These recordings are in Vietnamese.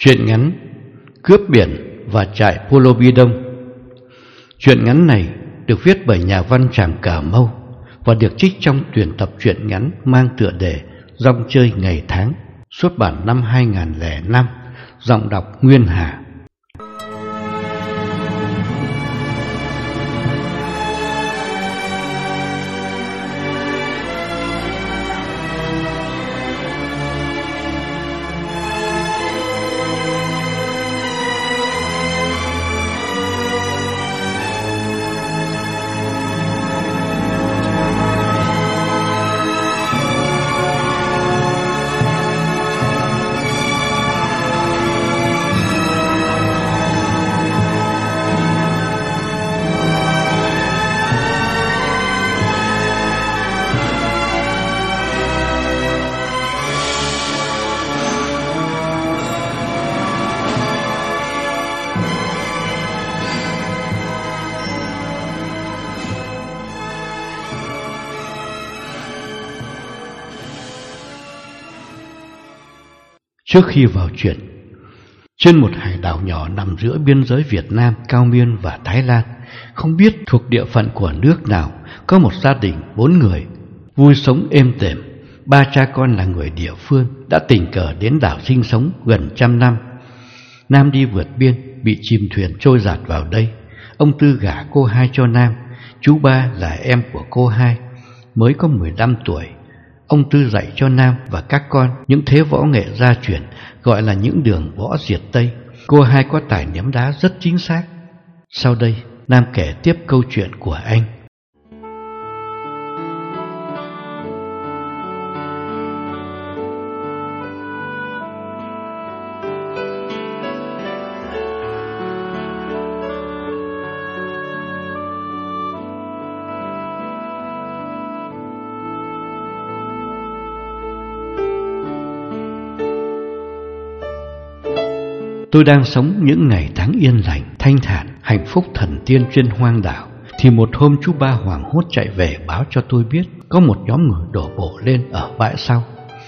Truyện ngắn Cướp biển và trại Pulo Bi Đông. Truyện ngắn này được viết bởi nhà văn Tràm Cà Mau và được trích trong tuyển tập truyện ngắn mang tựa đề Rong chơi ngày tháng, xuất bản năm 2005, giọng đọc Nguyên Hà. Trước khi vào chuyện, trên một hải đảo nhỏ nằm giữa biên giới Việt Nam, Cao Miên và Thái Lan, không biết thuộc địa phận của nước nào, có một gia đình 4 người, vui sống êm đềm. 3 cha con là người địa phương, đã tình cờ đến đảo sinh sống gần 100 năm. Nam đi vượt biên, bị chìm thuyền trôi dạt vào đây. Ông Tư gả cô hai cho Nam. Chú Ba là em của cô hai, mới có 15 tuổi. Ông Tư dạy cho Nam và các con những thế võ nghệ gia truyền, gọi là những đường võ diệt Tây. Cô hai có tài ném đá rất chính xác. Sau đây, Nam kể tiếp câu chuyện của anh. Tôi đang sống những ngày tháng yên lành, thanh thản, hạnh phúc thần tiên trên hoang đảo, thì một hôm chú Ba hoảng hốt chạy về báo cho tôi biết có một nhóm người đổ bộ lên ở bãi sau.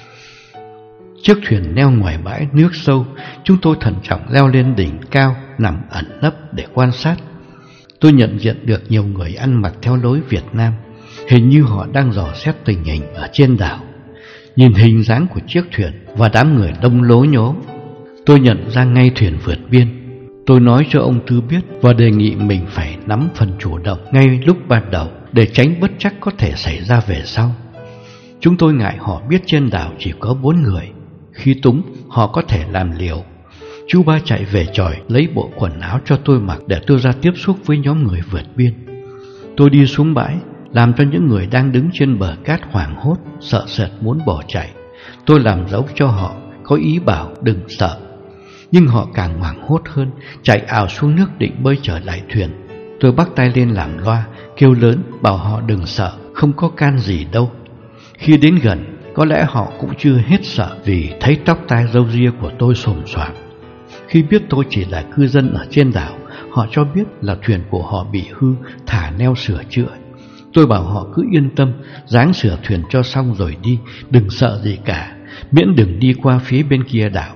Chiếc thuyền neo ngoài bãi nước sâu, chúng tôi thận trọng leo lên đỉnh cao, nằm ẩn nấp để quan sát. Tôi nhận diện được nhiều người ăn mặc theo lối Việt Nam, hình như họ đang dò xét tình hình ở trên đảo. Nhìn hình dáng của chiếc thuyền và đám người đông lố nhố, tôi nhận ra ngay thuyền vượt biên. Tôi nói cho ông Tư biết và đề nghị mình phải nắm phần chủ động ngay lúc ban đầu, để tránh bất trắc có thể xảy ra về sau. Chúng tôi ngại họ biết trên đảo chỉ có 4 người, khi túng họ có thể làm liều. Chú Ba chạy về chòi lấy bộ quần áo cho tôi mặc để tôi ra tiếp xúc với nhóm người vượt biên. Tôi đi xuống bãi, làm cho những người đang đứng trên bờ cát hoảng hốt, sợ sệt muốn bỏ chạy. Tôi làm dấu cho họ, có ý bảo đừng sợ. Nhưng họ càng hoảng hốt hơn, chạy ào xuống nước định bơi trở lại thuyền. Tôi bắt tay lên làm loa, kêu lớn bảo họ đừng sợ, không có can gì đâu. Khi đến gần, có lẽ họ cũng chưa hết sợ vì thấy tóc tai râu ria của tôi xồm xoàm. Khi biết tôi chỉ là cư dân ở trên đảo, họ cho biết là thuyền của họ bị hư, thả neo sửa chữa. Tôi bảo họ cứ yên tâm, ráng sửa thuyền cho xong rồi đi, đừng sợ gì cả, miễn đừng đi qua phía bên kia đảo.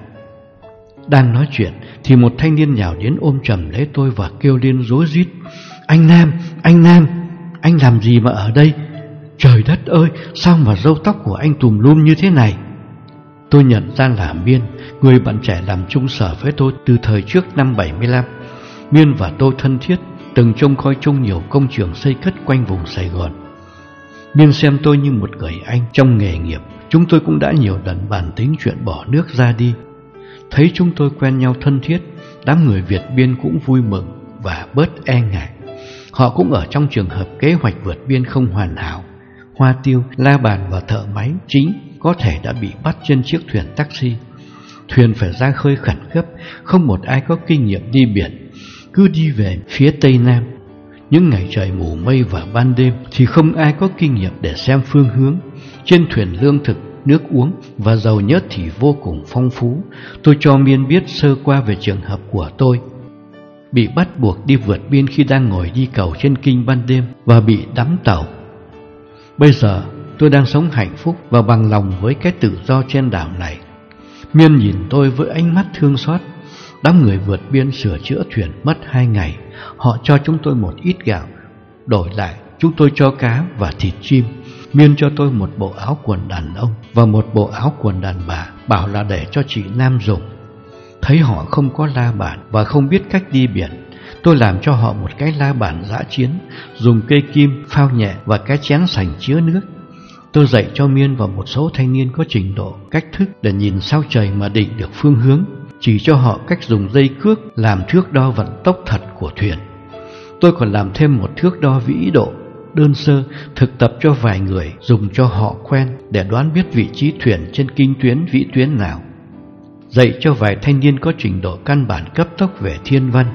Đang nói chuyện thì một thanh niên nhào đến ôm chầm lấy tôi và kêu lên rối rít: Anh Nam, anh làm gì mà ở đây? Trời đất ơi, sao mà râu tóc của anh tùm lum như thế này? Tôi nhận ra là Miên, người bạn trẻ làm chung sở với tôi từ thời trước năm 75. Miên và tôi thân thiết, từng trông coi chung nhiều công trường xây cất quanh vùng Sài Gòn. Miên xem tôi như một người anh trong nghề nghiệp. Chúng tôi cũng đã nhiều lần bàn tính chuyện bỏ nước ra đi. Thấy chúng tôi quen nhau thân thiết, đám người Việt biên cũng vui mừng và bớt e ngại. Họ cũng ở trong trường hợp kế hoạch vượt biên không hoàn hảo. Hoa Tiêu, La Bàn và thợ máy chính có thể đã bị bắt trên chiếc thuyền taxi. Thuyền phải ra khơi khẩn cấp, không một ai có kinh nghiệm đi biển, cứ đi về phía Tây Nam. Những ngày trời mù mây và ban đêm thì không ai có kinh nghiệm để xem phương hướng. Trên thuyền lương thực, nước uống và dầu nhớt thì vô cùng phong phú. Tôi cho Miên biết sơ qua về trường hợp của tôi. Bị bắt buộc đi vượt biên khi đang ngồi đi cầu trên kinh ban đêm và bị đắm tàu. Bây giờ tôi đang sống hạnh phúc và bằng lòng với cái tự do trên đảo này. Miên nhìn tôi với ánh mắt thương xót, Đám người vượt biên sửa chữa thuyền mất 2 ngày. Họ cho chúng tôi một ít gạo, đổi lại chúng tôi cho cá và thịt chim. Miên cho tôi một bộ áo quần đàn ông và một bộ áo quần đàn bà, bảo là để cho chị Nam dùng. Thấy họ không có la bàn và không biết cách đi biển, tôi làm cho họ một cái la bàn dã chiến, dùng cây kim, phao nhẹ và cái chén sành chứa nước. Tôi dạy cho Miên và một số thanh niên có trình độ cách thức để nhìn sao trời mà định được phương hướng, chỉ cho họ cách dùng dây cước làm thước đo vận tốc thật của thuyền. Tôi còn làm thêm một thước đo vĩ độ đơn sơ, thực tập cho vài người, dùng cho họ quen để đoán biết vị trí thuyền trên kinh tuyến vĩ tuyến nào. Dạy cho vài thanh niên có trình độ căn bản cấp tốc về thiên văn.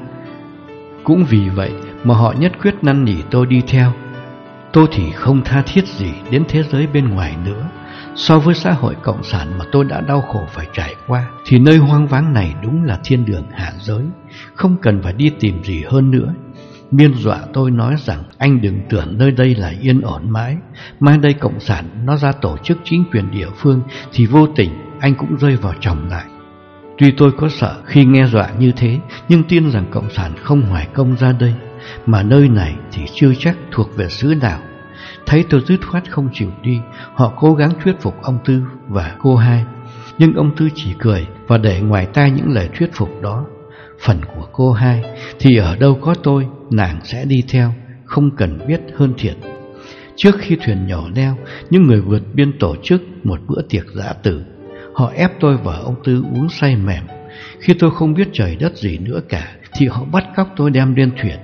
Cũng vì vậy mà họ nhất quyết năn nỉ tôi đi theo. Tôi thì không tha thiết gì đến thế giới bên ngoài nữa. So với xã hội cộng sản mà tôi đã đau khổ phải trải qua, thì nơi hoang vắng này đúng là thiên đường hạ giới, không cần phải đi tìm gì hơn nữa. Miên dọa tôi nói rằng anh đừng tưởng nơi đây là yên ổn mãi, mai đây cộng sản nó ra tổ chức chính quyền địa phương thì vô tình anh cũng rơi vào chồng lại. Tuy tôi có sợ khi nghe dọa như thế, nhưng tin rằng cộng sản không hoài công ra đây, mà nơi này thì chưa chắc thuộc về xứ nào. Thấy tôi dứt khoát không chịu đi, họ cố gắng thuyết phục ông Tư và cô Hai, nhưng ông Tư chỉ cười và để ngoài tai những lời thuyết phục đó. Phần của cô Hai thì ở đâu có tôi, nàng sẽ đi theo, không cần biết hơn thiện. Trước khi thuyền nhỏ neo, những người vượt biên tổ chức một bữa tiệc dã tử. Họ ép tôi và ông Tư uống say mềm. Khi tôi không biết trời đất gì nữa cả, thì họ bắt cóc tôi đem lên thuyền.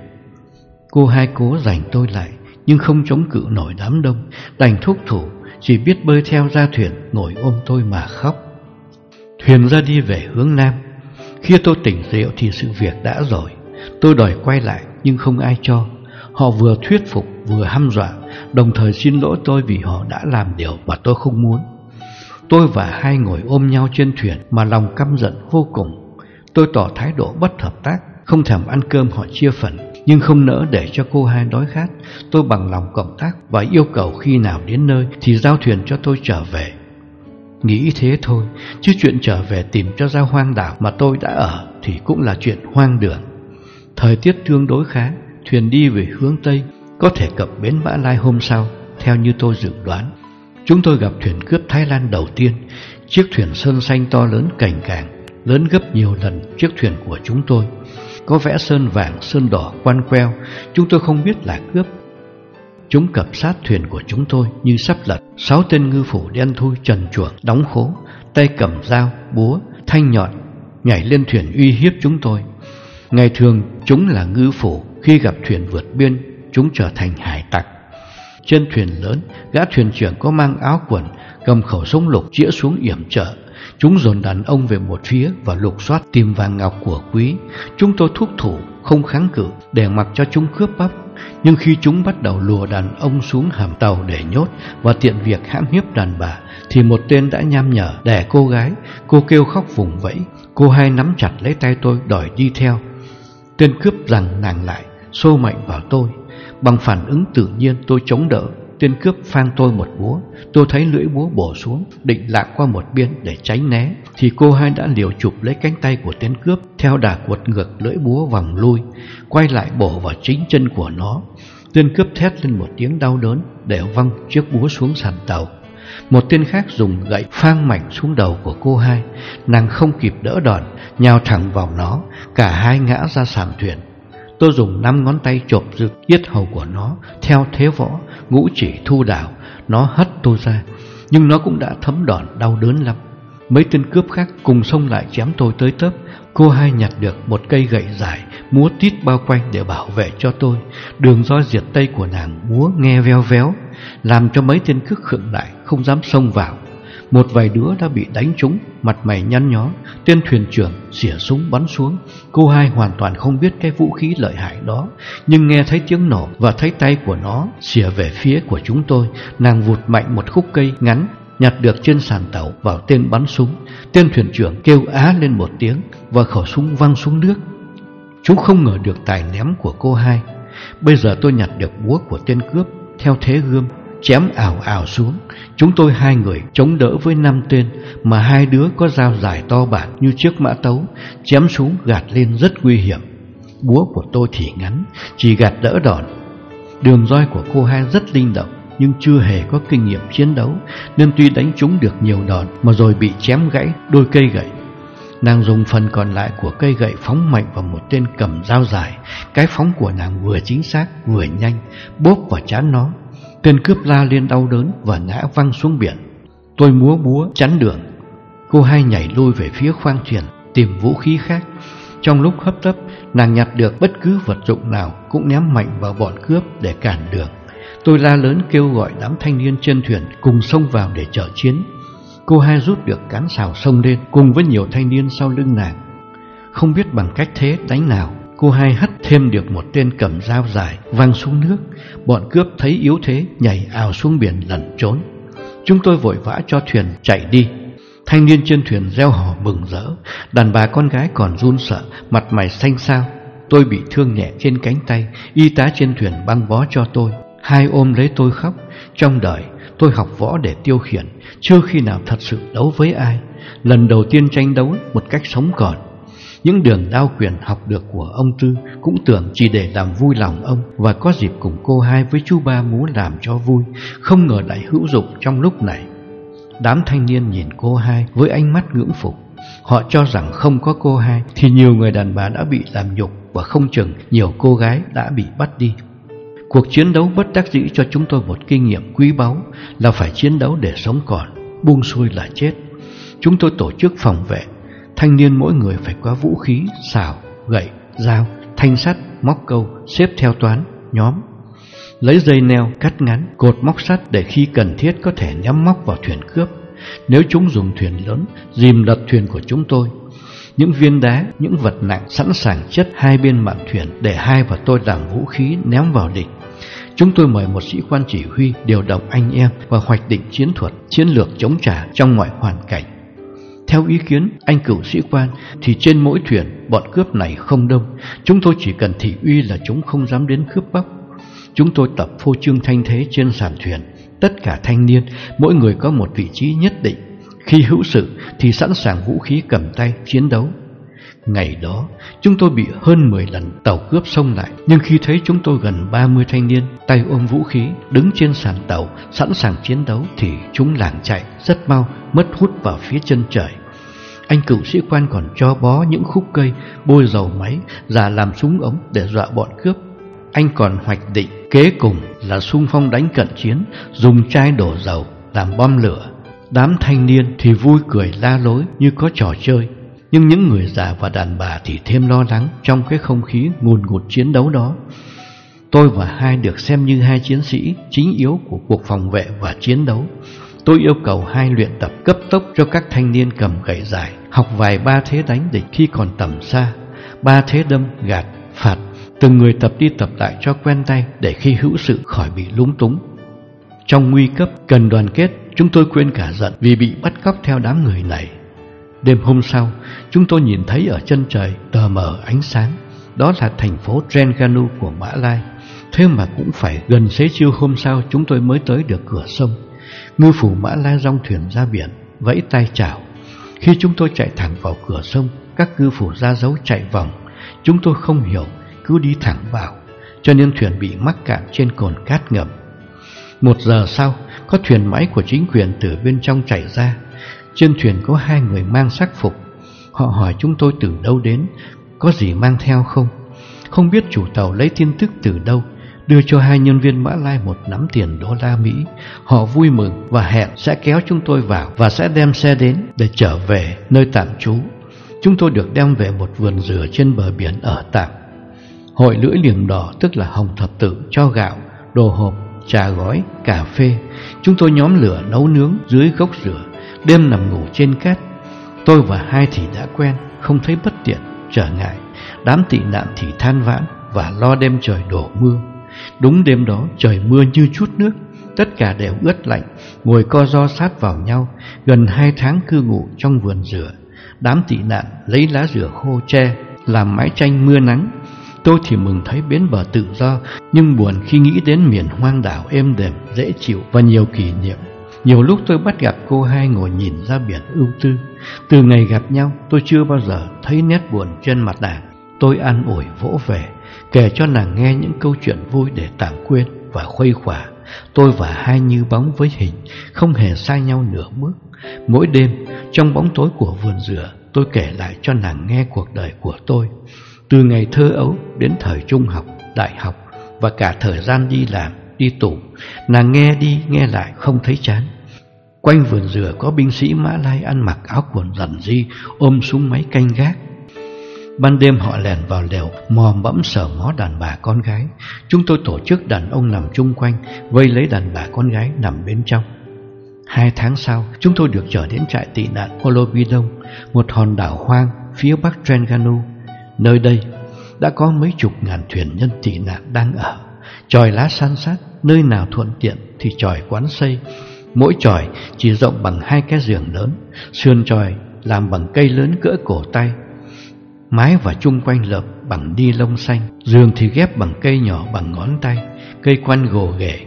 Cô Hai cố giành tôi lại, nhưng không chống cự nổi đám đông, đành thúc thủ, chỉ biết bơi theo ra thuyền, ngồi ôm tôi mà khóc. Thuyền ra đi về hướng nam. Khi tôi tỉnh rượu thì sự việc đã rồi. Tôi đòi quay lại nhưng không ai cho. Họ vừa thuyết phục vừa hăm dọa, đồng thời xin lỗi tôi vì họ đã làm điều mà tôi không muốn. Tôi và Hai ngồi ôm nhau trên thuyền mà lòng căm giận vô cùng. Tôi tỏ thái độ bất hợp tác, không thèm ăn cơm họ chia phần, nhưng không nỡ để cho cô Hai đói khát. Tôi bằng lòng cộng tác và yêu cầu khi nào đến nơi thì giao thuyền cho tôi trở về. Nghĩ thế thôi, chứ chuyện trở về tìm cho ra hoang đảo mà tôi đã ở thì cũng là chuyện hoang đường. Thời tiết tương đối khá, thuyền đi về hướng Tây, có thể cập bến Mã Lai hôm sau, theo như tôi dự đoán. Chúng tôi gặp thuyền cướp Thái Lan đầu tiên, chiếc thuyền sơn xanh to lớn cành càng, lớn gấp nhiều lần chiếc thuyền của chúng tôi. Có vẽ sơn vàng, sơn đỏ, quan queo, chúng tôi không biết là cướp. Chúng cập sát thuyền của chúng tôi như sắp lật. 6 tên ngư phủ đen thui trần truồng, đóng khố, tay cầm dao, búa, thanh nhọn, nhảy lên thuyền uy hiếp chúng tôi. Ngày thường chúng là ngư phủ, khi gặp thuyền vượt biên, chúng trở thành hải tặc. Trên thuyền lớn, gã thuyền trưởng có mang áo quần, cầm khẩu súng lục chĩa xuống yểm trợ. Chúng dồn đàn ông về một phía và lục soát tìm vàng ngọc của quý. Chúng tôi thúc thủ, không kháng cự, để mặc cho chúng cướp bóc. Nhưng khi chúng bắt đầu lùa đàn ông xuống hầm tàu để nhốt và tiện việc hãm hiếp đàn bà, thì một tên đã nham nhở đè cô gái. Cô kêu khóc vùng vẫy. Cô Hai nắm chặt lấy tay tôi đòi đi theo. Tên cướp giằng nàng lại, xô mạnh vào tôi. Bằng phản ứng tự nhiên tôi chống đỡ. Tên cướp phang tôi một búa. Tôi thấy lưỡi búa bổ xuống, định lạc qua một bên để tránh né, thì cô Hai đã liều chụp lấy cánh tay của tên cướp, theo đà quật ngược lưỡi búa vòng lui, quay lại bổ vào chính chân của nó. Tên cướp thét lên một tiếng đau đớn để văng chiếc búa xuống sàn tàu. Một tên khác dùng gậy phang mạnh xuống đầu của cô Hai. Nàng không kịp đỡ đòn, nhào thẳng vào nó, cả hai ngã ra sàn thuyền. Tôi dùng 5 ngón tay chộp giật yết hầu của nó theo thế võ, ngũ chỉ thu đảo. Nó hất tôi ra, nhưng nó cũng đã thấm đòn đau đớn lắm. Mấy tên cướp khác cùng xông lại chém tôi tới tấp. Cô Hai nhặt được một cây gậy dài, múa tít bao quanh để bảo vệ cho tôi. Đường roi diệt tây của nàng múa nghe veo véo, làm cho mấy tên cướp khựng lại, không dám xông vào. Một vài đứa đã bị đánh trúng, mặt mày nhăn nhó. Tên thuyền trưởng xỉa súng bắn xuống. Cô Hai hoàn toàn không biết cái vũ khí lợi hại đó, nhưng nghe thấy tiếng nổ và thấy tay của nó xỉa về phía của chúng tôi, nàng vụt mạnh một khúc cây ngắn nhặt được trên sàn tàu vào tên bắn súng. Tên thuyền trưởng kêu á lên một tiếng và khẩu súng văng xuống nước. Chúng không ngờ được tài ném của cô Hai. Bây giờ tôi nhặt được búa của tên cướp theo thế gươm, chém ào ào xuống. Chúng tôi 2 người chống đỡ với 5 tên, mà 2 đứa có dao dài to bản như chiếc mã tấu, chém xuống gạt lên rất nguy hiểm. Búa của tôi thì ngắn, chỉ gạt đỡ đòn. Đường roi của cô Hai rất linh động, nhưng chưa hề có kinh nghiệm chiến đấu, nên tuy đánh trúng được nhiều đòn mà rồi bị chém gãy đôi cây gậy. Nàng dùng phần còn lại của cây gậy phóng mạnh vào một tên cầm dao dài. Cái phóng của nàng vừa chính xác vừa nhanh, bóp vào trán nó. Tên cướp la lên đau đớn và ngã văng xuống biển. Tôi múa búa chắn đường. Cô Hai nhảy lui về phía khoang thuyền tìm vũ khí khác. Trong lúc hấp tấp, nàng nhặt được bất cứ vật dụng nào cũng ném mạnh vào bọn cướp để cản đường. Tôi la lớn kêu gọi đám thanh niên trên thuyền cùng xông vào để trợ chiến. Cô Hai rút được cán sào xông lên cùng với nhiều thanh niên sau lưng nàng. Không biết bằng cách thế đánh nào, cô Hai hất thêm được một tên cầm dao dài văng xuống nước. Bọn cướp thấy yếu thế nhảy ào xuống biển lẩn trốn. Chúng tôi vội vã cho thuyền chạy đi. Thanh niên trên thuyền reo hò mừng rỡ, đàn bà con gái còn run sợ, mặt mày xanh xao. Tôi bị thương nhẹ trên cánh tay, y tá trên thuyền băng bó cho tôi. Hai ôm lấy tôi khóc. Trong đời tôi học võ để tiêu khiển, chưa khi nào thật sự đấu với ai. Lần đầu tiên tranh đấu một cách sống còn. Những đường đao quyền học được của ông Tư cũng tưởng chỉ để làm vui lòng ông, và có dịp cùng cô Hai với chú Ba múa làm cho vui, không ngờ lại hữu dụng trong lúc này. Đám thanh niên nhìn cô Hai với ánh mắt ngưỡng phục. Họ cho rằng không có cô Hai thì nhiều người đàn bà đã bị làm nhục, và không chừng nhiều cô gái đã bị bắt đi. Cuộc chiến đấu bất đắc dĩ cho chúng tôi một kinh nghiệm quý báu là phải chiến đấu để sống còn, buông xuôi là chết. Chúng tôi tổ chức phòng vệ. Thanh niên mỗi người phải có vũ khí, sào, gậy, dao, thanh sắt, móc câu, xếp theo toán, nhóm. Lấy dây neo, cắt ngắn, cột móc sắt để khi cần thiết có thể nhắm móc vào thuyền cướp. Nếu chúng dùng thuyền lớn, dìm lật thuyền của chúng tôi. Những viên đá, những vật nặng sẵn sàng chất hai bên mạn thuyền để Hai và tôi làm vũ khí ném vào địch. Chúng tôi mời một sĩ quan chỉ huy điều động anh em và hoạch định chiến thuật, chiến lược chống trả trong mọi hoàn cảnh. Theo ý kiến anh cựu sĩ quan thì trên mỗi thuyền bọn cướp này không đông. Chúng tôi chỉ cần thị uy là chúng không dám đến cướp bóc. Chúng tôi tập phô trương thanh thế trên sàn thuyền. Tất cả thanh niên, mỗi người có một vị trí nhất định. Khi hữu sự thì sẵn sàng vũ khí cầm tay chiến đấu. Ngày đó chúng tôi bị hơn 10 lần tàu cướp xông lại, nhưng khi thấy chúng tôi gần 30 thanh niên tay ôm vũ khí đứng trên sàn tàu sẵn sàng chiến đấu thì chúng lảng chạy rất mau, mất hút vào phía chân trời. Anh cựu sĩ quan còn cho bó những khúc cây, bôi dầu máy, giả làm súng ống để dọa bọn cướp. Anh còn hoạch định kế cùng là xung phong đánh cận chiến, dùng chai đổ dầu làm bom lửa. Đám thanh niên thì vui cười la lối như có trò chơi, nhưng những người già và đàn bà thì thêm lo lắng trong cái không khí ngùn ngụt chiến đấu đó. Tôi và Hai được xem như hai chiến sĩ chính yếu của cuộc phòng vệ và chiến đấu. Tôi yêu cầu Hai luyện tập cấp tốc cho các thanh niên cầm gậy dài, học vài 3 thế đánh địch khi còn tầm xa, 3 thế đâm, gạt, phạt. Từng người tập đi tập lại cho quen tay để khi hữu sự khỏi bị lúng túng. Trong nguy cấp cần đoàn kết, chúng tôi quên cả giận vì bị bắt cóc theo đám người này. Đêm hôm sau, chúng tôi nhìn thấy ở chân trời tờ mờ ánh sáng. Đó là thành phố Terengganu của Mã Lai. Thế mà cũng phải gần xế chiều hôm sau chúng tôi mới tới được cửa sông. Ngư phủ Mã Lai rong thuyền ra biển, vẫy tay chào. Khi chúng tôi chạy thẳng vào cửa sông, các ngư phủ ra dấu chạy vòng. Chúng tôi không hiểu, cứ đi thẳng vào, cho nên thuyền bị mắc cạn trên cồn cát ngầm. 1 giờ sau, có thuyền máy của chính quyền từ bên trong chạy ra. Trên thuyền có 2 người mang sắc phục. Họ hỏi chúng tôi từ đâu đến, có gì mang theo không. Không biết chủ tàu lấy tin tức từ đâu, đưa cho 2 nhân viên Mã Lai một nắm tiền đô la Mỹ. Họ vui mừng và hẹn sẽ kéo chúng tôi vào và sẽ đem xe đến để trở về nơi tạm trú. Chúng tôi được đem về một vườn dừa trên bờ biển ở tạm. Hội lưỡi liềm đỏ, tức là Hồng Thập Tự, cho gạo, đồ hộp, trà gói, cà phê. Chúng tôi nhóm lửa nấu nướng dưới gốc dừa, đêm nằm ngủ trên cát. Tôi và Hai thì đã quen, không thấy bất tiện, trở ngại. Đám tị nạn thì than vãn và lo đêm trời đổ mưa. Đúng đêm đó trời mưa như chút nước, tất cả đều ướt lạnh, ngồi co ro sát vào nhau. Gần 2 tháng cư ngụ trong vườn dừa. Đám tị nạn lấy lá dừa khô tre làm mái tranh mưa nắng. Tôi thì mừng thấy bến bờ tự do, nhưng buồn khi nghĩ đến miền hoang đảo êm đềm, dễ chịu và nhiều kỷ niệm. Nhiều lúc tôi bắt gặp cô hai ngồi nhìn ra biển ưu tư. Từ ngày gặp nhau, tôi chưa bao giờ thấy nét buồn trên mặt nàng. Tôi an ủi vỗ về, kể cho nàng nghe những câu chuyện vui để tạm quên và khuây khỏa. Tôi và hai như bóng với hình, không hề xa nhau nửa bước. Mỗi đêm, trong bóng tối của vườn dừa, tôi kể lại cho nàng nghe cuộc đời của tôi. Từ ngày thơ ấu đến thời trung học, đại học và cả thời gian đi làm, đi tù, nàng nghe đi nghe lại không thấy chán. Quanh vườn dừa có binh sĩ Mã Lai ăn mặc áo quần rằn ri, ôm súng máy canh gác. Ban đêm họ lèn vào lều, mò mẫm sờ mó đàn bà con gái. Chúng tôi tổ chức đàn ông nằm chung quanh, vây lấy đàn bà con gái nằm bên trong. 2 tháng sau, chúng tôi được trở đến trại tị nạn Olobidong, một hòn đảo hoang phía bắc Terengganu. Nơi đây đã có mấy chục ngàn thuyền nhân tị nạn đang ở. Chòi lá san sát, nơi nào thuận tiện thì chòi quán xây. Mỗi chòi chỉ rộng bằng 2 cái giường lớn, sườn chòi làm bằng cây lớn cỡ cổ tay, mái và chung quanh lợp bằng ni lông xanh, giường thì ghép bằng cây nhỏ bằng ngón tay, cây quan gồ ghề.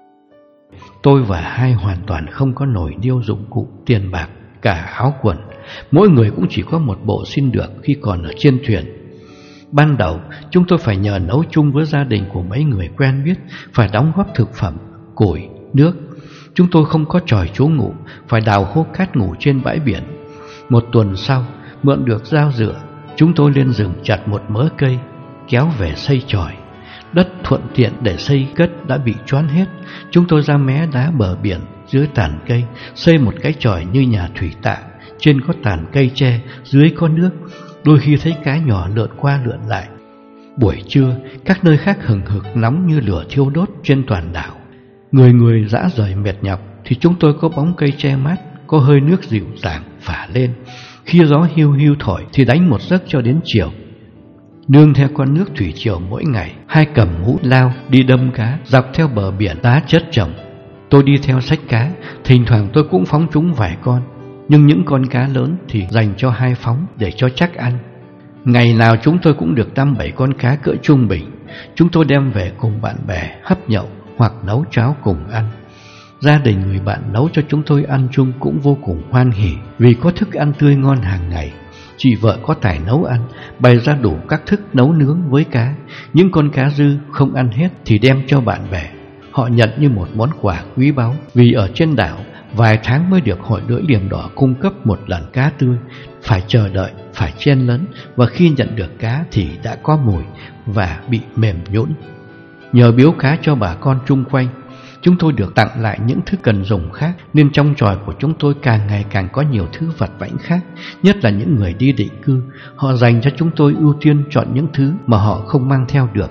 Tôi và hai hoàn toàn không có nồi niêu dụng cụ, tiền bạc, cả áo quần. Mỗi người cũng chỉ có một bộ xin được khi còn ở trên thuyền. Ban đầu chúng tôi phải nhờ nấu chung với gia đình của mấy người quen biết, phải đóng góp thực phẩm, củi, nước. Chúng tôi không có chòi trú ngụ, phải đào hố cát ngủ trên bãi biển. Một tuần sau, mượn được dao dựa, chúng tôi lên rừng chặt một mớ cây, kéo về xây chòi. Đất thuận tiện để xây cất đã bị choán hết. Chúng tôi ra mé đá bờ biển dưới tàn cây, xây một cái chòi như nhà thủy tạ. Trên có tàn cây tre, dưới có nước. Đôi khi thấy cá nhỏ lượn qua lượn lại. Buổi trưa, các nơi khác hừng hực nóng như lửa thiêu đốt trên toàn đảo. Người người rã rời mệt nhọc thì chúng tôi có bóng cây che mát, có hơi nước dịu dàng phả lên. Khi gió hiu hiu thổi thì đánh một giấc cho đến chiều. Nương theo con nước thủy triều mỗi ngày, hai cầm hũ lao đi đâm cá dọc theo bờ biển đá chất chồng. Tôi đi theo xách cá, thỉnh thoảng tôi cũng phóng trúng vài con, nhưng những con cá lớn thì dành cho hai phóng để cho chắc ăn. Ngày nào chúng tôi cũng được 5-7 con cá cỡ trung bình. Chúng tôi đem về cùng bạn bè hấp nhậu hoặc nấu cháo cùng ăn. Gia đình người bạn nấu cho chúng tôi ăn chung cũng vô cùng hoan hỉ vì có thức ăn tươi ngon hàng ngày. Chị vợ có tài nấu ăn, bày ra đủ các thức nấu nướng với cá. Những con cá dư không ăn hết thì đem cho bạn bè. Họ nhận như một món quà quý báu, vì ở trên đảo vài tháng mới được Hội Lưỡi Liềm Đỏ cung cấp một lần cá tươi. Phải chờ đợi, phải chen lấn, và khi nhận được cá thì đã có mùi và bị mềm nhũn. Nhờ biếu cá cho bà con chung quanh, chúng tôi được tặng lại những thứ cần dùng khác, nên trong chòi của chúng tôi càng ngày càng có nhiều thứ vặt vãnh khác. Nhất là những người đi định cư, họ dành cho chúng tôi ưu tiên chọn những thứ mà họ không mang theo được.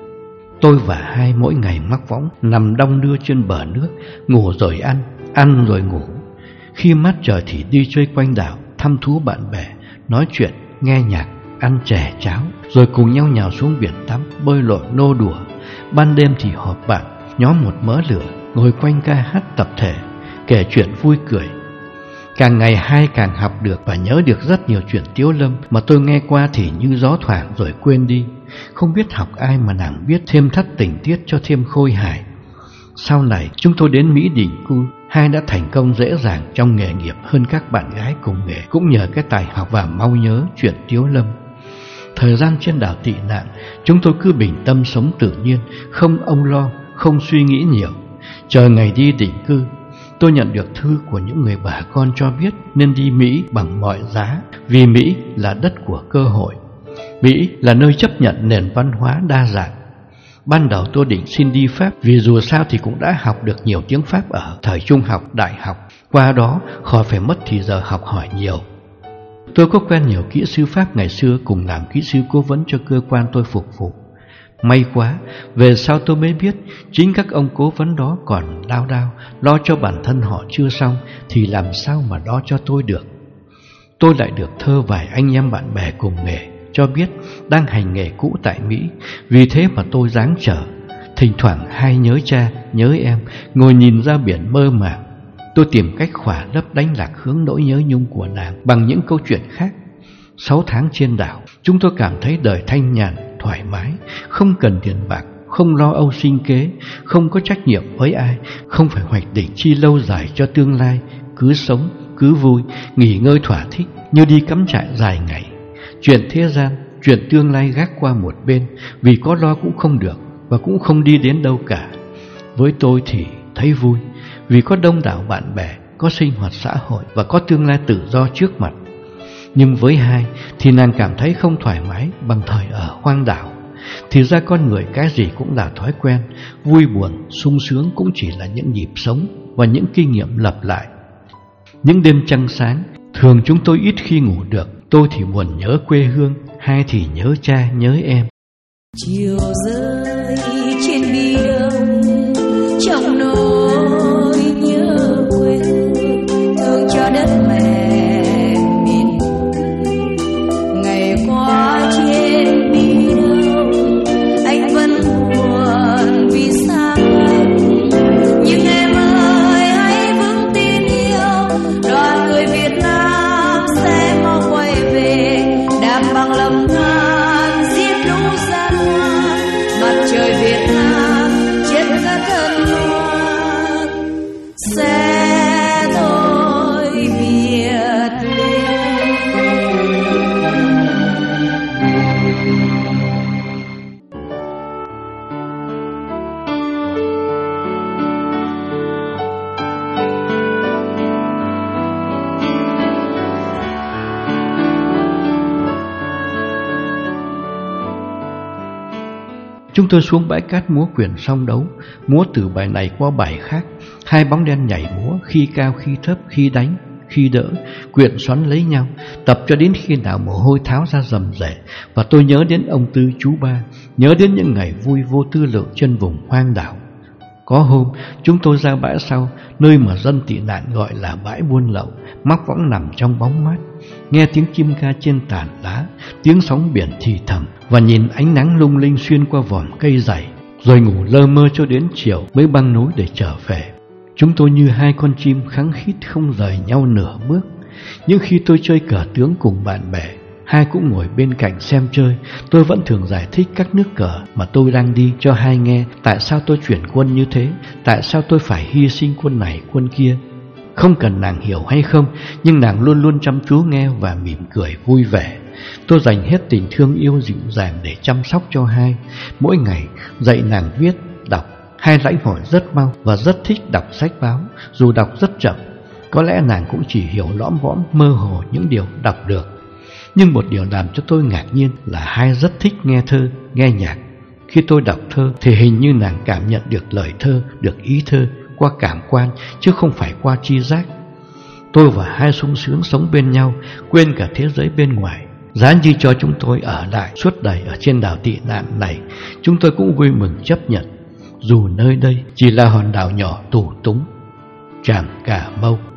Tôi và hai mỗi ngày mắc võng, nằm đong đưa trên bờ nước, ngủ rồi ăn, ăn rồi ngủ. Khi mát trời thì đi chơi quanh đảo, thăm thú bạn bè, nói chuyện, nghe nhạc, ăn chè cháo, rồi cùng nhau nhào xuống biển tắm, bơi lội nô đùa. Ban đêm thì họp bạn, nhóm một mớ lửa, ngồi quanh ca hát tập thể, kể chuyện vui cười. Càng ngày hai càng học được và nhớ được rất nhiều chuyện Tiếu Lâm mà tôi nghe qua thì như gió thoảng rồi quên đi. Không biết học ai mà nàng biết thêm thắt tình tiết cho thêm khôi hài. Sau này chúng tôi đến Mỹ định cư, hai đã thành công dễ dàng trong nghề nghiệp hơn các bạn gái cùng nghề, cũng nhờ cái tài học và mau nhớ chuyện Tiếu Lâm. Thời gian trên đảo tị nạn, chúng tôi cứ bình tâm sống tự nhiên, không âu lo, không suy nghĩ nhiều. Chờ ngày đi định cư, tôi nhận được thư của những người bà con cho biết nên đi Mỹ bằng mọi giá, vì Mỹ là đất của cơ hội. Mỹ là nơi chấp nhận nền văn hóa đa dạng. Ban đầu tôi định xin đi Pháp vì dù sao thì cũng đã học được nhiều tiếng Pháp ở thời trung học, đại học. Qua đó khỏi phải mất thì giờ học hỏi nhiều. Tôi có quen nhiều kỹ sư Pháp ngày xưa cùng làm kỹ sư cố vấn cho cơ quan tôi phục vụ. May quá, về sau tôi mới biết chính các ông cố vấn đó còn đao đao, lo cho bản thân họ chưa xong thì làm sao mà lo cho tôi được. Tôi lại được thơ vài anh em bạn bè cùng nghề cho biết đang hành nghề cũ tại Mỹ. Vì thế mà tôi dáng chờ. Thỉnh thoảng hay nhớ cha, nhớ em, ngồi nhìn ra biển mơ màng. Tôi tìm cách khỏa lấp đánh lạc hướng nỗi nhớ nhung của nàng bằng những câu chuyện khác. 6 tháng trên đảo, chúng tôi cảm thấy đời thanh nhàn, thoải thoải mái, không cần tiền bạc, không lo âu sinh kế, không có trách nhiệm với ai, không phải hoạch định chi lâu dài cho tương lai, cứ sống, cứ vui, nghỉ ngơi thỏa thích như đi cắm trại dài ngày. Chuyện thế gian, chuyện tương lai gác qua một bên, vì có lo cũng không được và cũng không đi đến đâu cả. Với tôi thì thấy vui, vì có đông đảo bạn bè, có sinh hoạt xã hội và có tương lai tự do trước mặt. Nhưng với Hai thì nàng cảm thấy không thoải mái bằng thời ở hoang đảo. Thì ra con người cái gì cũng là thói quen, vui buồn, sung sướng cũng chỉ là những nhịp sống và những kinh nghiệm lặp lại. Những đêm trăng sáng, thường chúng tôi ít khi ngủ được. Tôi thì buồn nhớ quê hương, Hai thì nhớ cha, nhớ em. Chiều rơi trên bi đông, trong nỗi nhớ quê thương cho đất mẹ miền Bắc. Ngày qua trên bi đông, anh vẫn buồn vì xa cách. Nhưng em ơi hãy vững tin yêu, đoàn người Việt Nam sẽ mau quay về, đạp bằng lòng than giết lũ gian ngoan. Mặt trời Việt Nam trên các thân loan sẽ thôi Việt lên. Chúng tôi xuống bãi cát múa quyền song đấu, múa từ bài này qua bài khác. Hai bóng đen nhảy múa, khi cao khi thấp, khi đánh, khi đỡ, quyện xoắn lấy nhau, tập cho đến khi nào mồ hôi tháo ra rầm rệ. Và tôi nhớ đến ông Tư chú Ba, nhớ đến những ngày vui vô tư lự trên vùng hoang đảo. Có hôm chúng tôi ra bãi sau, nơi mà dân tị nạn gọi là bãi buôn lậu, mắc võng nằm trong bóng mát, nghe tiếng chim ca trên tàn lá, tiếng sóng biển thì thầm, và nhìn ánh nắng lung linh xuyên qua vòm cây dày, rồi ngủ lơ mơ cho đến chiều mới băng núi để trở về. Chúng tôi như hai con chim khăng khít không rời nhau nửa bước. Nhưng khi tôi chơi cờ tướng cùng bạn bè, Hai cũng ngồi bên cạnh xem chơi, tôi vẫn thường giải thích các nước cờ mà tôi đang đi cho Hai nghe, tại sao tôi chuyển quân như thế, tại sao tôi phải hy sinh quân này quân kia. Không cần nàng hiểu hay không, nhưng nàng luôn luôn chăm chú nghe và mỉm cười vui vẻ. Tôi dành hết tình thương yêu dịu dàng để chăm sóc cho Hai. Mỗi ngày dạy nàng viết, đọc. Hai lãnh hội rất mau và rất thích đọc sách báo, dù đọc rất chậm. Có lẽ nàng cũng chỉ hiểu lõm võm mơ hồ những điều đọc được. Nhưng một điều làm cho tôi ngạc nhiên là Hai rất thích nghe thơ, nghe nhạc. Khi tôi đọc thơ thì hình như nàng cảm nhận được lời thơ, được ý thơ qua cảm quan chứ không phải qua tri giác. Tôi và Hai sung sướng sống bên nhau, quên cả thế giới bên ngoài. Giá như cho chúng tôi ở lại suốt đời ở trên đảo tị nạn này, chúng tôi cũng vui mừng chấp nhận, dù nơi đây chỉ là hòn đảo nhỏ tù túng. Tràng Cà Mau.